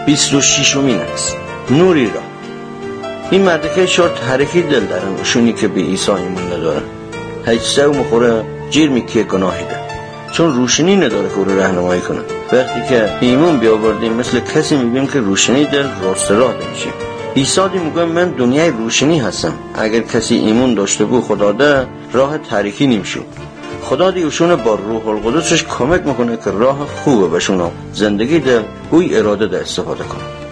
26مین عکس. نوری را این مرده شورت حرکی دل دارن اشونی که به عیسی ایمان ندارن. هیچ مخوره جیر میکیه گناهی ده، چون روشنی نداره که رو راهنمایی کنه. وقتی که ایمان بیاوردیم مثل کسی میبینیم که روشنی در راست راه میشیم. عیسی میگه من دنیای روشنی هستم. اگر کسی ایمان داشته بود خدا ده راه تاریکی نمیشه. خدا دیوشونه با روح القدسش کمک میکنه که راه خوبه بشونه زندگی ده اوی اراده ده استفاده کنه.